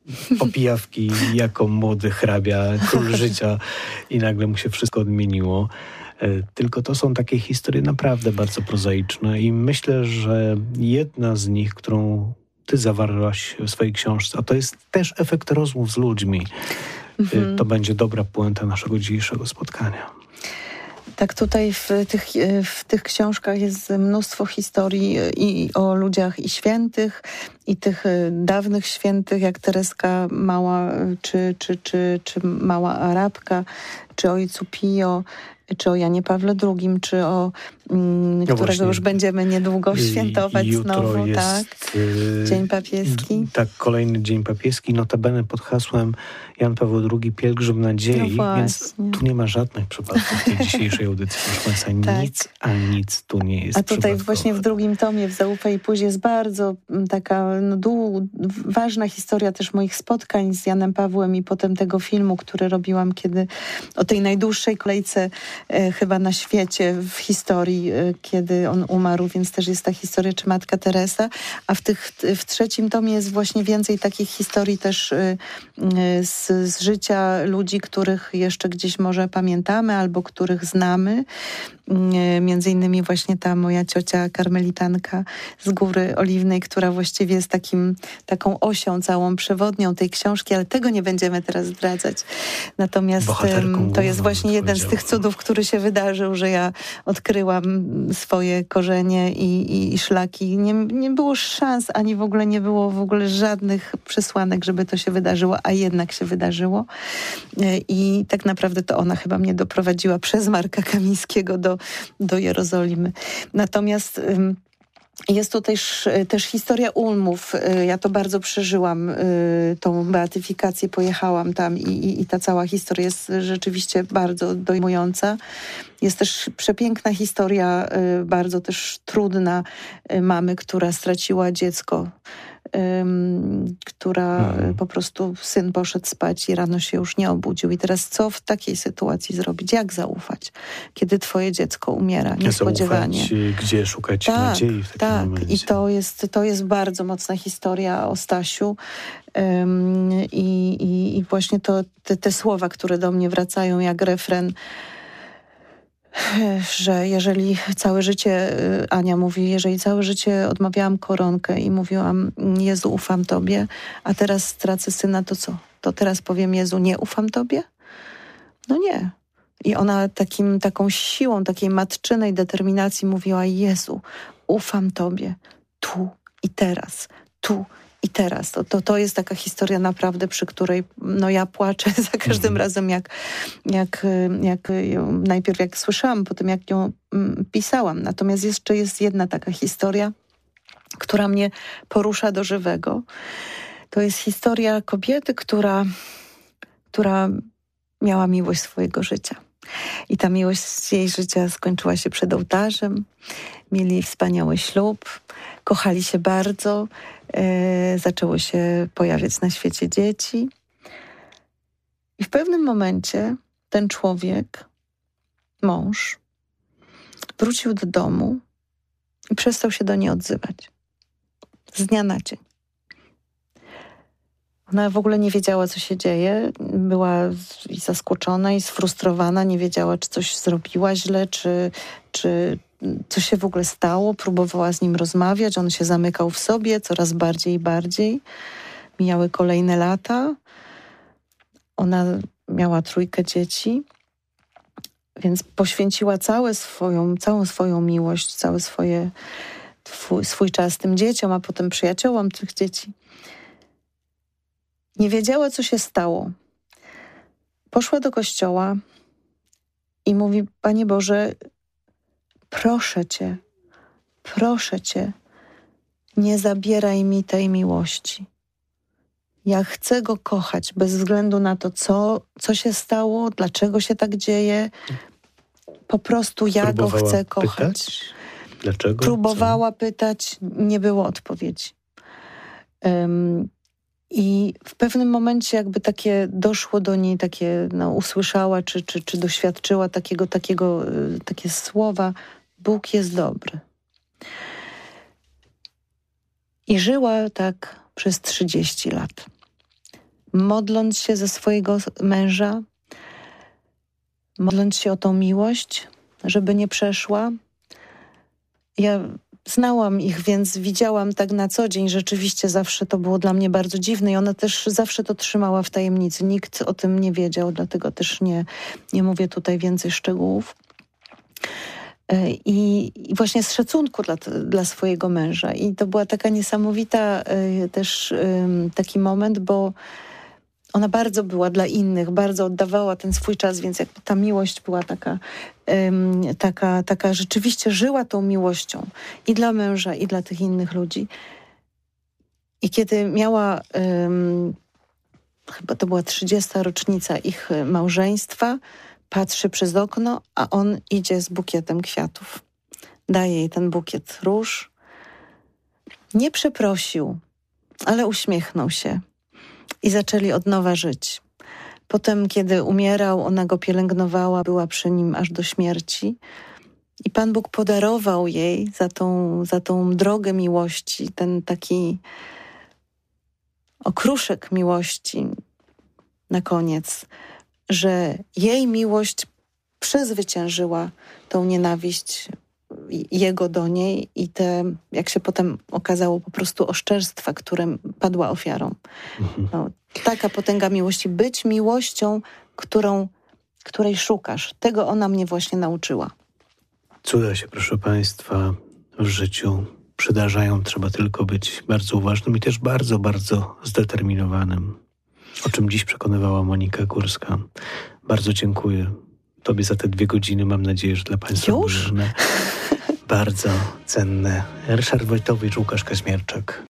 popijawki jako młody hrabia, król życia i nagle mu się wszystko odmieniło. Tylko to są takie historie naprawdę bardzo prozaiczne i myślę, że jedna z nich, którą ty zawarłaś w swojej książce, a to jest też efekt rozmów z ludźmi, mhm. to będzie dobra puenta naszego dzisiejszego spotkania. Tak, tutaj w tych, w tych książkach jest mnóstwo historii i o ludziach i świętych, i tych dawnych świętych, jak Tereska Mała, czy, czy, czy, czy Mała Arabka, czy ojcu Pio, czy o Janie Pawle drugim, czy o mm, no którego właśnie, już będziemy niedługo świętować znowu, jest, tak? Dzień papieski. Tak, kolejny Dzień papieski, notabene pod hasłem Jan Paweł drugi, Pielgrzym Nadziei, no więc tu nie ma żadnych przypadków w tej dzisiejszej audycji, proszę Państwa. Tak. Nic, a nic tu nie jest A tutaj przypadkowe. Właśnie w drugim tomie, w Zaufaj i Pójdź, jest bardzo taka no, dłu, ważna historia też moich spotkań z Janem Pawłem i potem tego filmu, który robiłam, kiedy o tej najdłuższej kolejce e, chyba na świecie w historii, e, kiedy on umarł, więc też jest ta historia, czy Matka Teresa, a w, tych, w trzecim tomie jest właśnie więcej takich historii też e, z, z życia ludzi, których jeszcze gdzieś może pamiętamy albo których znamy. Między innymi właśnie ta moja ciocia karmelitanka z Góry Oliwnej, która właściwie jest takim, taką osią, całą przewodnią tej książki, ale tego nie będziemy teraz zdradzać. Natomiast to jest właśnie jeden z tych cudów, który się wydarzył, że ja odkryłam swoje korzenie i, i, i szlaki. Nie, nie było szans, ani w ogóle nie było w ogóle żadnych przesłanek, żeby to się wydarzyło, a jednak się wydarzyło. I tak naprawdę to ona chyba mnie doprowadziła przez Marka Kamińskiego do, do Jerozolimy. Natomiast ym, jest to też, też historia Ulmów. Ja to bardzo przeżyłam, tą beatyfikację, pojechałam tam i, i, i ta cała historia jest rzeczywiście bardzo dojmująca. Jest też przepiękna historia, bardzo też trudna, mamy, która straciła dziecko, Um, która hmm. po prostu syn poszedł spać i rano się już nie obudził. I teraz co w takiej sytuacji zrobić? Jak zaufać, kiedy twoje dziecko umiera niespodziewanie? Zaufać, gdzie szukać tak, nadziei w takim tak. momencie. I to jest, to jest bardzo mocna historia o Stasiu. Um, i, i, I właśnie to, te, te słowa, które do mnie wracają jak refren, że jeżeli całe życie, Ania mówi, jeżeli całe życie odmawiałam koronkę i mówiłam, Jezu, ufam Tobie, a teraz stracę syna, to co? To teraz powiem, Jezu, nie ufam Tobie? No nie. I ona takim, taką siłą, takiej matczynej determinacji mówiła, Jezu, ufam Tobie, tu i teraz, tu i teraz. To, to, to jest taka historia naprawdę, przy której no ja płaczę za każdym mm. razem, jak, jak, jak ją, najpierw jak słyszałam, potem jak ją mm, pisałam. Natomiast jeszcze jest jedna taka historia, która mnie porusza do żywego. To jest historia kobiety, która, która miała miłość swojego życia. I ta miłość jej życia skończyła się przed ołtarzem. Mieli wspaniały ślub, kochali się bardzo. E, zaczęło się pojawiać na świecie dzieci. I w pewnym momencie ten człowiek, mąż, wrócił do domu i przestał się do niej odzywać. Z dnia na dzień. Ona w ogóle nie wiedziała, co się dzieje. Była i zaskoczona, i sfrustrowana. Nie wiedziała, czy coś zrobiła źle, czy, czy co się w ogóle stało. Próbowała z nim rozmawiać. On się zamykał w sobie coraz bardziej i bardziej. Mijały kolejne lata. Ona miała trójkę dzieci, więc poświęciła całe swoją, całą swoją miłość, cały swoje, twój, swój czas tym dzieciom, a potem przyjaciołom tych dzieci. Nie wiedziała, co się stało. Poszła do kościoła i mówi, Panie Boże, proszę Cię, proszę Cię, nie zabieraj mi tej miłości. Ja chcę Go kochać, bez względu na to, co, co się stało, dlaczego się tak dzieje. Po prostu ja Próbowała Go chcę kochać. Pytać? Dlaczego? Próbowała co? pytać, nie było odpowiedzi. Um, I w pewnym momencie jakby takie doszło do niej, takie no, usłyszała, czy, czy, czy doświadczyła takiego, takiego, y, takie słowa, Bóg jest dobry. I żyła tak przez trzydzieści lat. modląc się ze swojego męża, modląc się o tą miłość, żeby nie przeszła. Ja znałam ich, więc widziałam tak na co dzień. Rzeczywiście zawsze to było dla mnie bardzo dziwne i ona też zawsze to trzymała w tajemnicy. Nikt o tym nie wiedział, dlatego też nie, nie mówię tutaj więcej szczegółów. I, i właśnie z szacunku dla, dla swojego męża. I to była taka niesamowita y, też y, taki moment, bo ona bardzo była dla innych, bardzo oddawała ten swój czas, więc jakby ta miłość była taka, ym, taka, taka rzeczywiście żyła tą miłością i dla męża, i dla tych innych ludzi. I kiedy miała, ym, chyba to była trzydziesta rocznica ich małżeństwa, patrzy przez okno, a on idzie z bukietem kwiatów. Daje jej ten bukiet róż. Nie przeprosił, ale uśmiechnął się. I zaczęli od nowa żyć. Potem, kiedy umierał, ona go pielęgnowała, była przy nim aż do śmierci. I Pan Bóg podarował jej za tą, za tą drogę miłości, ten taki okruszek miłości na koniec, że jej miłość przezwyciężyła tą nienawiść jego do niej i te, jak się potem okazało, po prostu oszczerstwa, którym padła ofiarą. Mhm. No, taka potęga miłości. Być miłością, którą, której szukasz. Tego ona mnie właśnie nauczyła. Cuda się, proszę Państwa, w życiu przydarzają. Trzeba tylko być bardzo uważnym i też bardzo, bardzo zdeterminowanym. O czym dziś przekonywała Monika Górska. Bardzo dziękuję Tobie za te dwie godziny. Mam nadzieję, że dla Państwa Już? były bardzo cenne. Ryszard Wojtowicz, Łukasz Kaźmierczak.